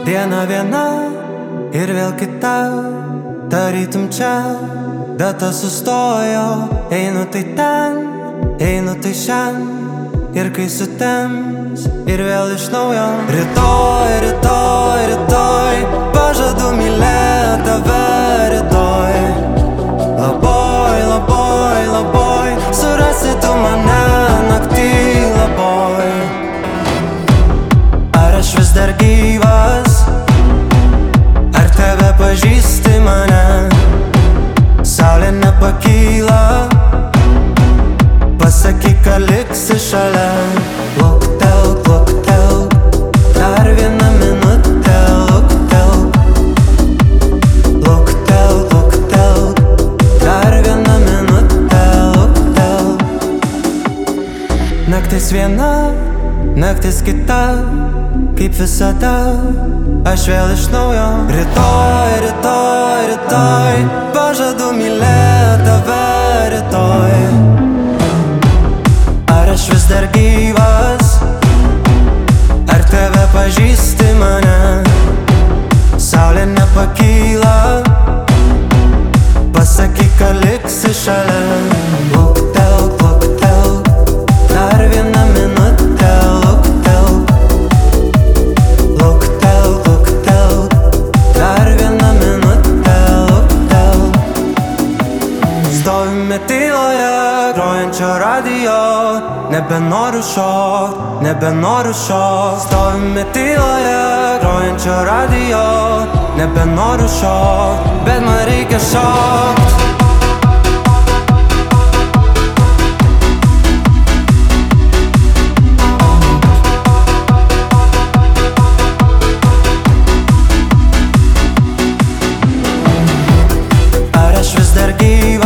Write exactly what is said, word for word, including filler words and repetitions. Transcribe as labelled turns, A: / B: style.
A: Diena viena ir vėl kita, tarytum čia, data sustojo. Einu tai ten, einu tai šen, ir kai sutems, ir vėl iš naujo. Rytoj, rytoj, rytoj, pažadu mylėt tave rytoj. Labai, labai, labai, surasi tu mane naktį labai. Ar aš vis dar gyvas, ar tebe pažįsti mane? Saulė nepakyla, pasakyk, kad liksi šalia. Luktelk, luktelk, dar vieną minutę. Luktelk, luktelk, luktelk, dar vieną minutę. Luktelk. Naktis viena, naktis kita, kaip visada, aš vėl iš naujo. Rytoj, rytoj, rytoj, pažadu mylėt tave rytoj. Ar aš vis dar gyvas, ar tebe pažįsti mane? Saulė nepakyla, pasakyk, kad liksi šalia. Luktelk, luktelk, dar vieną minutę. Luktelk, luktelk, luktelk, dar vieną minutę. Luktelk. Stovime tyloje grojančio radijo, nebenoriu šokt, nebenoriu šokt. Stovime tyloje grojančio radijo, nebenoriu šokt, bet man reikia šokt. Ar aš vis dar gyvas?